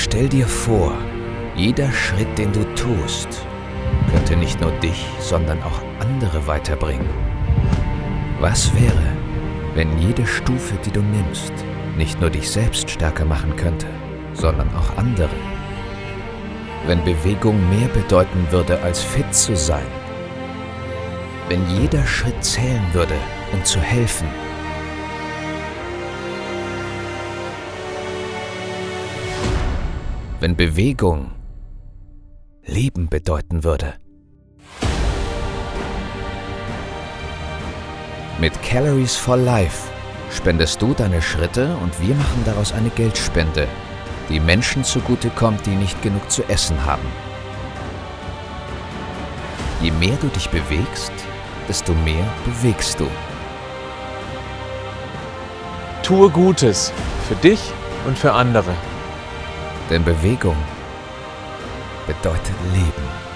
Stell dir vor, jeder Schritt, den du tust, könnte nicht nur dich, sondern auch andere weiterbringen. Was wäre, wenn jede Stufe, die du nimmst, nicht nur dich selbst stärker machen könnte, sondern auch andere? Wenn Bewegung mehr bedeuten würde, als fit zu sein? Wenn jeder Schritt zählen würde, um zu helfen? Wenn Bewegung Leben bedeuten würde? Mit Calories for Life spendest du deine Schritte und wir machen daraus eine Geldspende, die Menschen zugutekommt, die nicht genug zu essen haben. Je mehr du dich bewegst, desto mehr bewegst du. Tue Gutes für dich und für andere. Denn Bewegung bedeutet Leben.